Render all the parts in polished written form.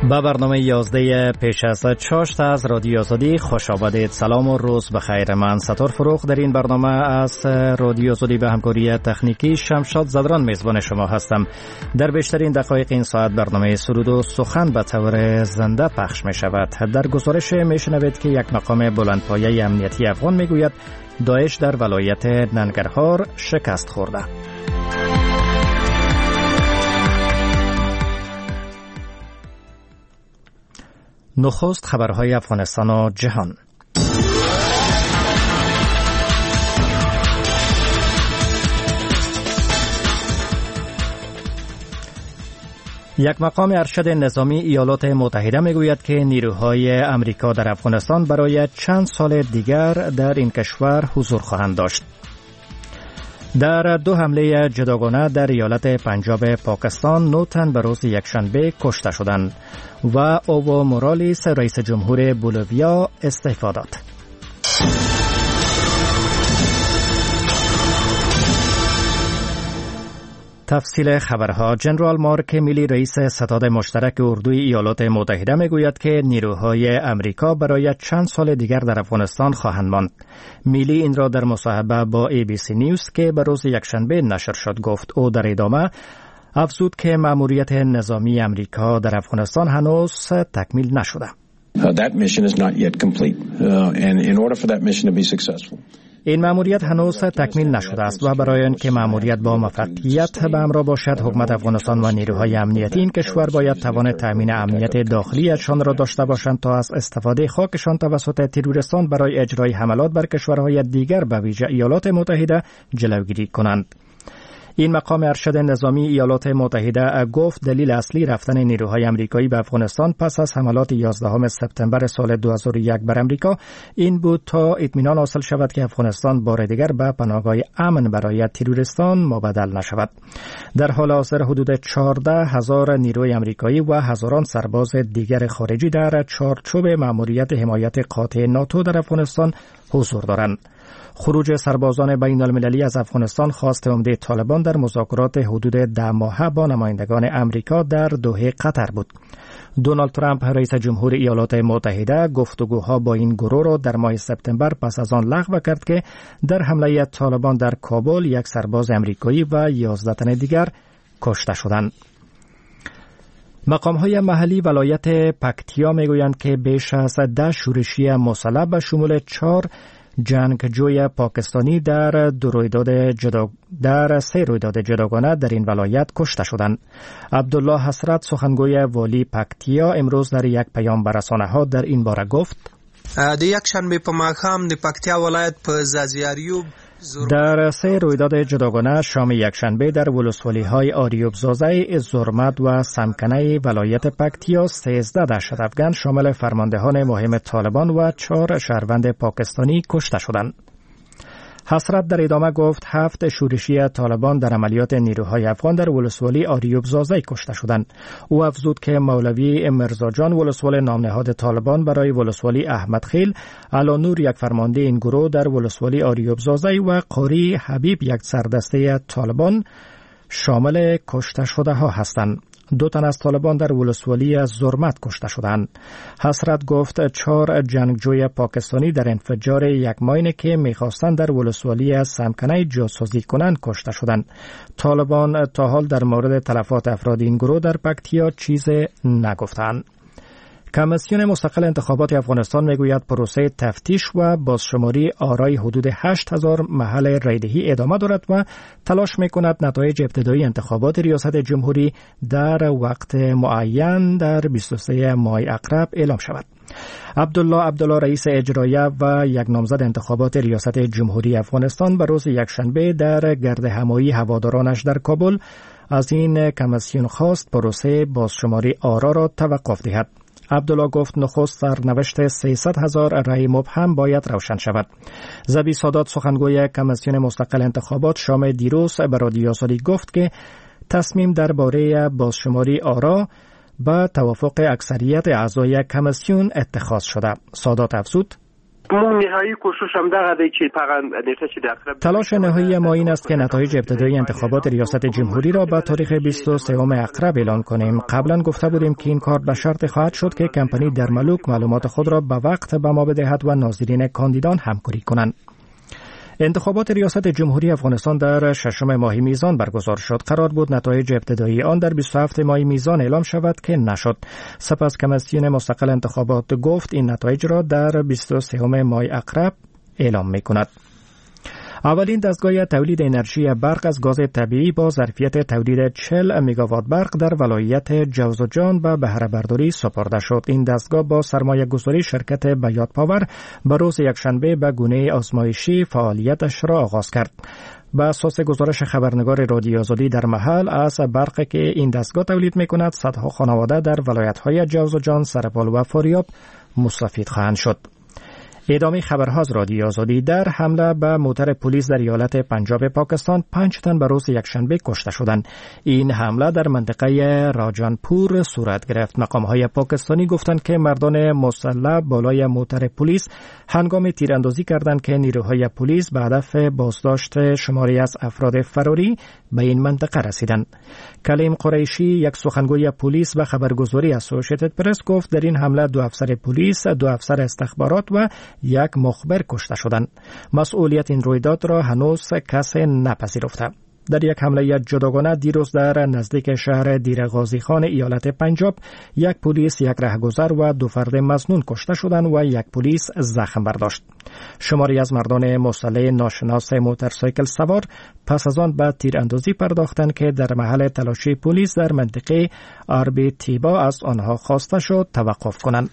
به برنامه 11 پیش از چاشت از رادیو آزادی خوش آمدید. سلام و روز بخیر. من ستار فروخ در این برنامه از رادیو آزادی به همکاری تکنیکی شمشاد زدران میزبان شما هستم. در بیشترین دقایق این ساعت برنامه سرود و سخن به طور زنده پخش می شود. در گزارش می شنوید که یک مقام بلندپایه امنیتی افغان می گوید داعش در ولایت ننگرهار شکست خورده. نخست خبرهای افغانستان و جهان. یک مقام ارشد نظامی ایالات متحده میگوید که نیروهای امریکا در افغانستان برای چند سال دیگر در این کشور حضور خواهند داشت. در دو حمله جداگانه در ایالت پنجاب پاکستان 9 تن به روز یکشنبه کشته شدند و اوو مورالیس رئیس جمهور بولیویا استعفا داد. تفصیل خبرها. جنرال مارک میلی رئیس ستاد مشترک اردوی ایالات متحده میگوید که نیروهای امریکا برای چند سال دیگر در افغانستان خواهند ماند. میلی این را در مصاحبه با ABC نیوز که به روز یکشنبه نشر شد گفت. او در ادامه افزود که مأموریت نظامی امریکا در افغانستان هنوز تکمیل نشده. That mission is not yet complete and in order for that mission to be successful. این مأموریت هنوز تکمیل نشده است و برای اینکه مأموریت با موفقیت به همراه باشد حکومت افغانستان و نیروهای امنیتی این کشور باید توان تامین امنیت داخلیشان را داشته باشند تا از استفاده خاکشان توسط تروریستان برای اجرای حملات بر کشورهای دیگر به ویژه ایالات متحده جلوگیری کنند. این مقام ارشد نظامی ایالات متحده گفت دلیل اصلی رفتن نیروهای امریکایی به افغانستان پس از حملات 11 سپتامبر سال 2001 بر امریکا این بود تا اطمینان حاصل شود که افغانستان بار دیگر به پناهگاه امن برای تروریستان مبدل نشود. در حال حاضر حدود 14,000 نیروی امریکایی و هزاران سرباز دیگر خارجی در چارچوب مأموریت حمایت قاطع ناتو در افغانستان حضور دارند. خروج سربازان بین المللی از افغانستان خواست عمده طالبان در مذاکرات حدود 10 ماهه با نمایندگان امریکا در دوحه قطر بود. دونالد ترامپ رئیس جمهور ایالات متحده گفتگوها با این گروه را در ماه سپتامبر پس از آن لغو کرد که در حمله طالبان در کابل یک سرباز امریکایی و 11 تن دیگر کشته شدند. مقام‌های محلی ولایت پکتیا میگویند که بیش از 10 شورشی مسلح به شمول 4 جنگجوی پاکستانی در 3 رویداد جداگانه در این ولایت کشته شدند. عبدالله حسرت سخنگوی والی پکتیا امروز در یک پیام به رسانه‌ها در این باره گفت: د یکشنبه په ماښام د پکتیا ولایت په زازیاریوب در 3 رویداد جداگانه شام یکشنبه در ولسوالی‌های آریوب زازه، زرمت و سمکنه ولایت پکتیا 13 دهشت افغان شامل فرماندهان مهم طالبان و 4 شهروند پاکستانی کشته شدند. حسرت در ادامه گفت 7 شورشی طالبان در عملیات نیروهای افغان در ولسوالی آریوب زازه کشته شدند. او افزود که مولوی مرزاجان ولسوال نامنهاد طالبان برای ولسوالی احمد خیل، علانور یک فرمانده این گروه در ولسوالی آریوب زازه و قاری حبیب یک سردسته طالبان شامل کشته شده ها هستند. 2 تن از طالبان در ولسوالی از زرمت کشته شدند. حسرت گفت 4 جنگجوی پاکستانی در انفجار یک ماین که می‌خواستند در ولسوالی از سمکنه جاسوسی کنند کشته شدند. طالبان تا حال در مورد تلفات افراد این گروه در پکتیا چیزی نگفتند. کمیسیون مستقل انتخابات افغانستان میگوید پروسه تفتیش و بازشماری آرای حدود 8,000 محل رایدهی ادامه دارد و تلاش میکند نتایج ابتدایی انتخابات ریاست جمهوری در وقت معین در 23 ماه اقرب اعلام شود. عبدالله رئیس اجرایه و یک نامزد انتخابات ریاست جمهوری افغانستان به روز یکشنبه در گرد همایی هوادارانش در کابل از این کمیسیون خواست پروسه بازشماری آرا را توقف دهد. عبدالله گفت نخست سرنوشت 300,000 رای مبهم باید روشن شود. زبی سادات سخنگوی کمیسیون مستقل انتخابات شام دیروز به رادیو آزادی گفت که تصمیم درباره بازشماری آرا با توافق اکثریت اعضای کمیسیون اتخاذ شده. سادات افزود: نهایی کوشش هم دغه دی چې فقط نیټه چې د اقرب. تلاش نهایی ما این است که نتایج ابتدایی انتخابات ریاست جمهوری را به تاریخ 23 اکرب اعلان کنیم. قبلا گفته بودیم که این کار به شرط خواهد شد که کمپانی در ملوک معلومات خود را به وقت به ما بدهد و ناظرین کاندیدان همکاری کنند. انتخابات ریاست جمهوری افغانستان در 6 ماه میزان برگزار شد. قرار بود نتایج ابتدایی آن در 27 ماه میزان اعلام شود که نشد. سپس کمیسیون مستقل انتخابات گفت این نتایج را در 23 ماه اکرب اعلام می‌کند. اولین دستگاه تولید انرژی برق از گاز طبیعی با ظرفیت تولید 40 مگاوات برق در ولایت جوزجان به بهره برداری سپرده شد. این دستگاه با سرمایه گذاری شرکت بیات پاور به روز یکشنبه به گونه آزمایشی فعالیتش را آغاز کرد. به اساس گزارش خبرنگار رادیو آزادی در محل، از برقی که این دستگاه تولید می‌کند صدها خانواده در ولایت‌های جوزجان، سرپال و فاریاب مستفید خواهند شد. ادامه خبرها از رادیو آزادی. در حمله به موتر پلیس در ایالت پنجاب پاکستان 5 تن به روز یکشنبه کشته شدند. این حمله در منطقه راجانپور صورت گرفت. مقام‌های پاکستانی گفتند که مردان مسلح بالای موتر پلیس هنگام تیراندازی کردند که نیروهای پلیس به هدف بازداشت شماری از افراد فراری به این منطقه رسیدند. کلیم قریشی، یک سخنگوی پلیس، به خبرگزاری اسوسییتد پرس گفت در این حمله 2 افسر پلیس، 2 افسر استخبارات و 1 مخبر کشته شدند. مسئولیت این رویداد را هنوز کسی نپذیرفته. در یک حمله جداگانه دیروز در نزدیک شهر دیر غازی خان ایالت پنجاب 1 پلیس، 1 رهگذر و 2 فرد مظنون کشته شدند و 1 پلیس زخم برداشت. شماری از مردان مسلح ناشناس موتورسایکل سوار پس از آن به تیراندازی پرداختند که در محل تلاشی پلیس در منطقه آربی تیبا از آنها خواسته شد توقف کنند.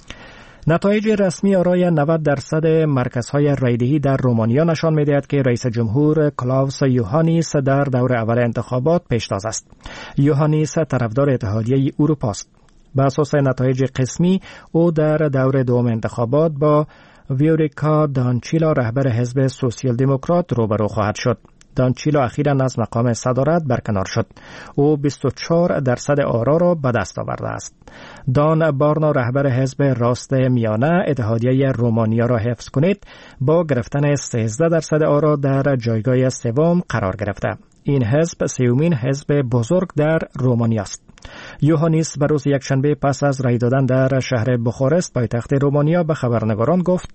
نتایج رسمی آرای 90% مرکزهای رایدهی در رومانیا نشان می‌دهد که رئیس جمهور کلاوس یوهانیس در دور اول انتخابات پیشتاز است. یوهانیس طرفدار اتحادیه اروپا است. به اساس نتایج قسمی او در دور دوم انتخابات با ویوریکا دانچیلا رهبر حزب سوسیال دموکرات روبرو خواهد شد. دانچیلا اخیراً از مقام صدارت برکنار شد. او 24% آرا را به دست آورده است. دان بارنا رهبر حزب راست میانه اتحادیه رومانیا را حفظ کنید با گرفتن 13% آرا در جایگاه سوم قرار گرفته. این حزب سومین حزب بزرگ در رومانیا است. یوهانیس به روز یکشنبه پس از رای دادن در شهر بخارست پایتخت رومانیا به خبرنگاران گفت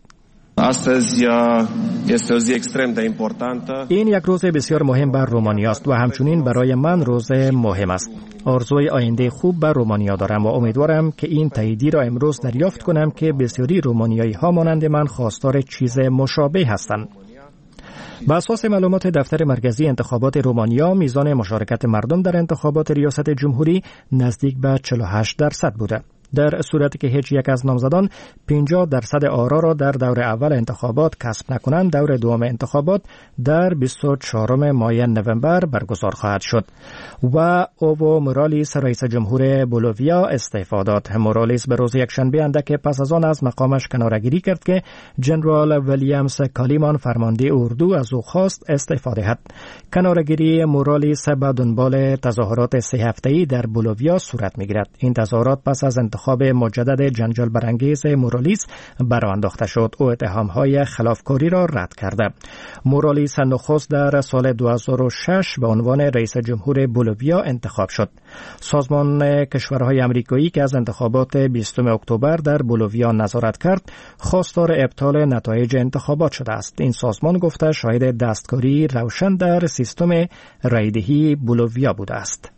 این یک روز بسیار مهم بر رومانیا است و همچنین برای من روز مهم است. آرزوی آینده خوب بر رومانیا دارم و امیدوارم که این تاییدی را امروز دریافت کنم که بسیاری رومانیایی ها مانند من خواستار چیز مشابه هستند. به اساس معلومات دفتر مرکزی انتخابات رومانیا، میزان مشارکت مردم در انتخابات ریاست جمهوری نزدیک به 48% بوده. در صورتی که هیچ یک از نامزدان 50% آرا را در دور اول انتخابات کسب نکنند، دور دوم انتخابات در 24 ماه نوامبر برگزار خواهد شد. و اوو مورالیس رئیس جمهور بولیویا استعفا داد. مورالیس به روز یکشنبه اندک پس از آن از مقامش کناره‌گیری کرد که جنرال ویلیامز کالیمان فرمانده اردو از او خواست استعفا دهد. کناره‌گیری مورالیس به دنبال تظاهرات 3 هفته‌ای در بولیویا صورت می‌گیرد. این تظاهرات پس از انتخاب مجدد جنجال برانگیز مورالیس برآ انداخته شد. او اتهام‌های خلافکاری را رد کرده. مورالیس نخست در سال 2006 به عنوان رئیس جمهور بولیویا انتخاب شد. سازمان کشورهای آمریکایی که از انتخابات 20 اکتبر در بولیویا نظارت کرد، خواستار ابطال نتایج انتخابات شده است. این سازمان گفته شاهد دستکاری روشن در سیستم رایدهی بولیویا بوده است.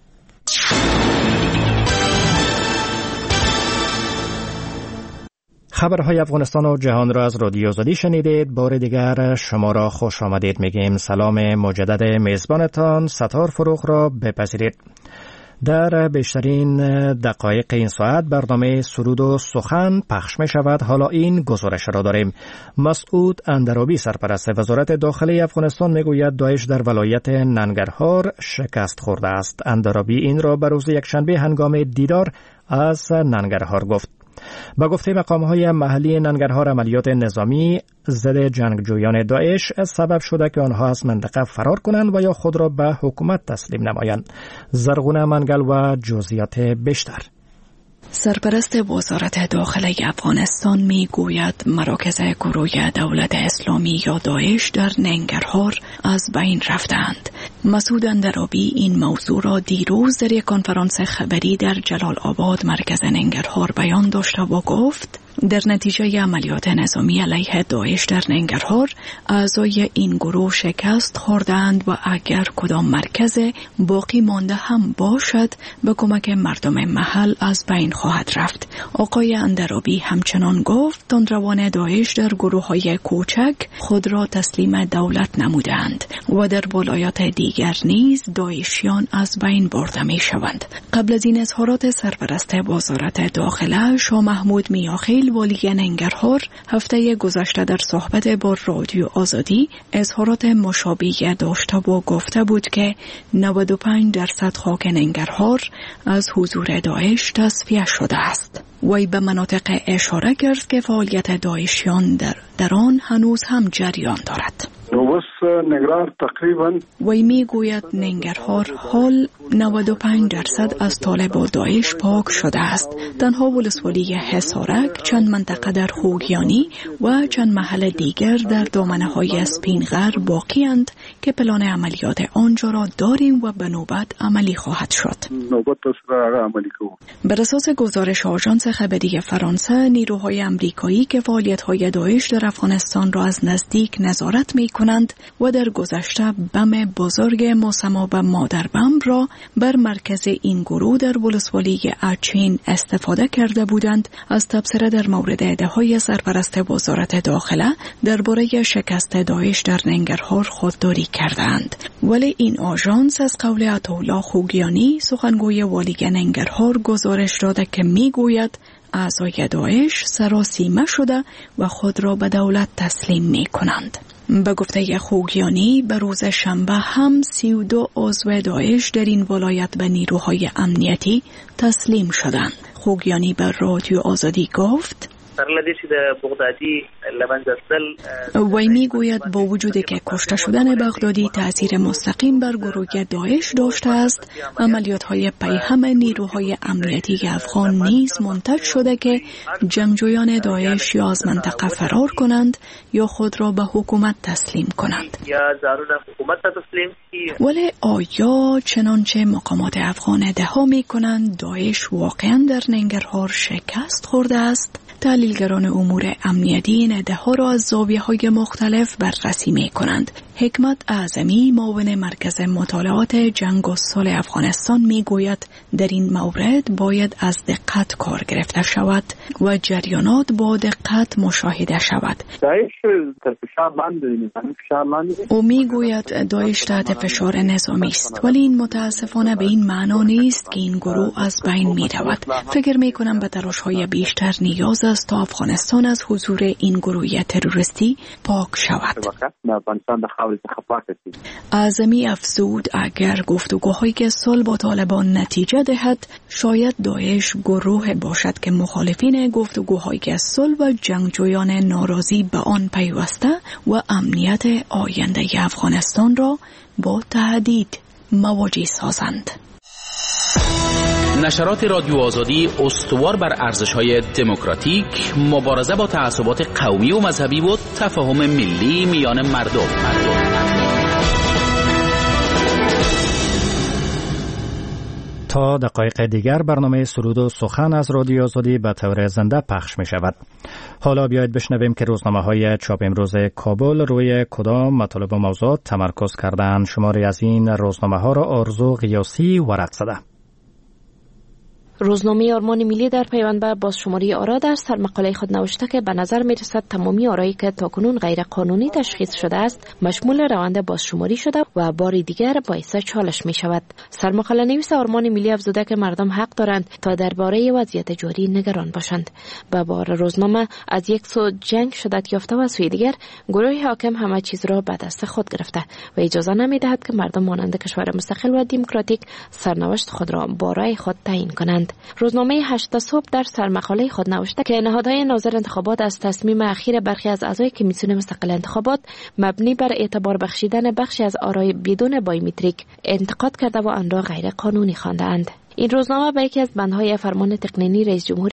خبرهای افغانستان و جهان را از رادیو آزادی شنیدید. بار دیگر شما را خوش آمدید میگیم. سلام مجدد میزبانتان ستار فروغ را بپذیرید. در بیشترین دقایق این ساعت برنامه سرود و سخن پخش می شود. حالا این گزارش را داریم. مسعود اندرابی سرپرست وزارت داخلی افغانستان می گوید داعش در ولایت ننگرهار شکست خورده است. اندرابی این را به روز یکشنبه هنگام دیدار از ننگرهار گفت. با گفته مقام‌های محلی ننگرهار، عملیات نظامی ضد جنگجویان داعش سبب شده که آنها از منطقه فرار کنند و یا خود را به حکومت تسلیم نمایند. زرغونه منگل و جزئیات بیشتر. سرپرست وزارت داخله افغانستان می گوید مراکز گروه دولت اسلامی یا داعش در ننگرهار از بین رفتند. مسعود اندرابی این موضوع را دیروز در یک کنفرانس خبری در جلال آباد مرکز ننگرهار بیان داشت و گفت در نتیجه عملیات نظامی علیه داعش در ننگرهار اعضای این گروه شکست خوردند و اگر کدام مرکز باقی مانده هم باشد به کمک مردم محل از بین خواهد رفت. آقای اندرابی همچنان گفت تندروان داعش در گروه‌های کوچک خود را تسلیم دولت نمودند و در ولایات دیگر نیز داعشیان از بین برده می شوند. قبل از این اظهارات سرپرست وزارت داخله شاه محمود میاخیل والی ننگرهار هفته گذشته در صحبت با رادیو آزادی اظهارات مشابهی داشته و گفته بود که 95% خاک ننگرهار از حضور داعش تصفیه شده است. وی به مناطق اشاره کرد که فعالیت داعشیان در آن هنوز هم جریان دارد. وی می گوید ننگرهار حال 95% از طالب و داعش پاک شده است. تنها ولسوالی حصارک، چند منطقه در خوگیانی و چند محل دیگر در دامنه های سپینغر باقی اند که پلان عملیات آنجا را داریم و به نوبت عملی خواهد شد. بر اساس گزارش آژانس خبری فرانسه، نیروهای امریکایی که فعالیت‌های داعش در افغانستان را از نزدیک نظارت می‌کنند و در گذشته بم بزرگ مسمى به مادر بم را بر مرکز این گروه در ولسوالی اچین استفاده کرده بودند، از تبصره در مورد ادعاهای سرپرست وزارت داخله درباره شکست داعش در ننگرهار خودداری کردند. ولی این آژانس از قول عطاالله خوگیانی، سخنگوی والی ننگرهار، گزارش داده که میگوید اعضای داعش سراسیمه شده و خود را به دولت تسلیم می کنند. به گفته خوگیانی به روز شنبه هم 32 عضو داعش در این ولایت به نیروهای امنیتی تسلیم شدند. خوگیانی به رادیو آزادی گفت وی می گوید با وجودی که کشته شدن بغدادی تأثیر مستقیم بر گروه داعش داشته است، عملیات‌های پیهم نیروهای امنیتی افغان نیز منتج شده که جنگجویان داعش یا از منطقه فرار کنند یا خود را به حکومت تسلیم کنند. ولی آیا چنانچه مقامات افغان ادعا می کنند داعش واقعا در ننگرهار شکست خورده است؟ تحلیلگران امور امنیتی این ادعا را از زاویه‌های مختلف بررسی می‌کنند. حکمت اعظمی، معاون مرکز مطالعات جنگ و صلح افغانستان، میگوید در این مورد باید از دقت کار گرفته شود و جریانات با دقت مشاهده شود. او میگوید داعش تحت فشار نظامی است، ولی این متاسفانه به این معنا نیست که این گروه از بین می‌رود. فکر می‌کنم به تلاش‌های بیشتر نیاز است تا افغانستان از حضور این گروه تروریستی پاک شود. اعظمی افزود اگر گفتگوهای صلح با طالبان نتیجه دهد، شاید داعش گروه باشد که مخالفین گفتگوهای صلح و جنگجویان ناراضی به آن پیوسته و امنیت آینده افغانستان را با تهدید مواجه سازند. نشرات رادیو آزادی استوار بر ارزش‌های دموکراتیک، مبارزه با تعصبات قومی و مذهبی و تفاهم ملی میان مردم. تا دقایق دیگر برنامه سرود و سخن از رادیو آزادی به طور زنده پخش می شود. حالا بیایید بشنویم که روزنامه‌های چاپ امروز کابل روی کدام مطالب و موضوعات تمرکز کردند. شماری از این روزنامه‌ها را آرزو غیاسی ورق زده. روزنامه آرمان ملی در پیوند به بازشماری آرا در سرمقاله خود نوشته که به نظر می‌رسد تمامی آرایی که تاکنون غیر قانونی تشخیص شده است مشمول روند بازشماری شده و بار دیگر باعث چالش می‌شود. سرمقاله نویس آرمان ملی افزوده که مردم حق دارند تا درباره وضعیت جاری نگران باشند. به بار روزنامه از یک سو جنگ شدت یافته و از سوی دیگر گروه حاکم همه چیز را به دست خود گرفته و اجازه نمی‌دهد که مردم مانند کشور مستقل و دموکراتیک سرنوشت خود را با رأی خود تعیین کنند. روزنامه 8 صبح در سرمقاله خود نوشته که نهادهای ناظر انتخابات از تصمیم اخیر برخی از اعضای کمیسیون مستقل انتخابات مبنی بر اعتبار بخشیدن بخشی از آرای بدون بایومتریک انتقاد کرده و آن را غیر قانونی خواندند. این روزنامه به یکی از بندهای فرمان تقنینی رئیس جمهور